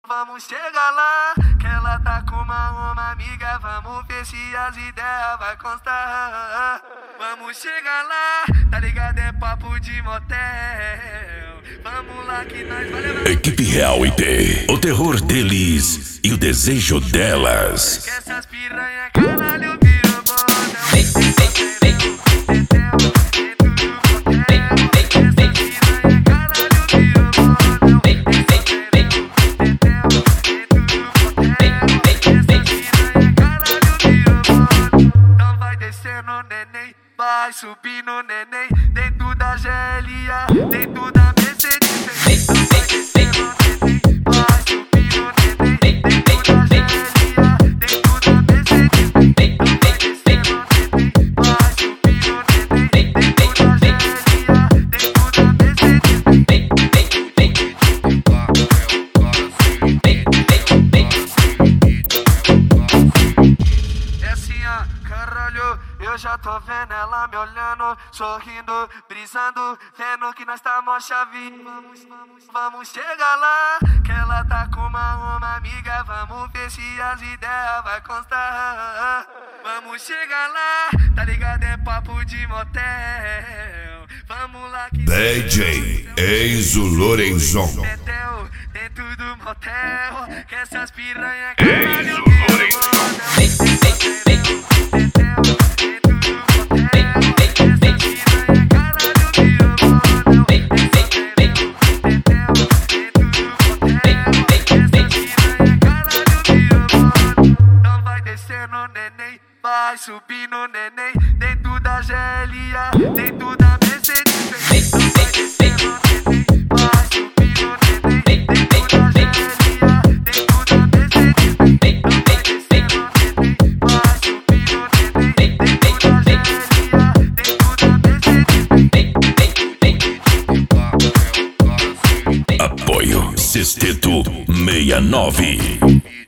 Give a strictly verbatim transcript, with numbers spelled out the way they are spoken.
Vamos chegar lá, que ela tá com uma, uma amiga. Vamos ver se as ideias vai constar. Vamos chegar lá, tá ligado? É papo de motel. Vamos lá que nós vai levar. Equipe Reality, o terror deles e o desejo delas. Que essas piranha caralho virou bordel. Vai subir no neném, dentro da G L A, dentro da Mercedes. Vai descer no neném, vai subir no neném, dentro da G L A, dentro da Mercedes. Vai descer no neném, vai subir no neném, dentro da G L A, dentro da Mercedes. É assim, ó, caralho. Eu já tô vendo ela me olhando, sorrindo, brisando, vendo que nós tá mó chave. Vamos, vamos, vamos chegar lá, que ela tá com uma, uma amiga. Vamos ver se as ideias vai constar. Vamos chegar lá, tá ligado? É papo de motel. Vamos lá que D J Enzo Lorenzon. Motel, dentro do motel, que essas piranha caralho virou no neném, vai subir no neném, dentro da G L A, dentro da Mercedes. Vai descer no neném, vai subir no neném, dentro da G L A, dentro da Mercedes. Vai descer no neném, vai subir no neném, dentro da G L A, dentro da Mercedes. Apoio Sexteto sessenta e nove.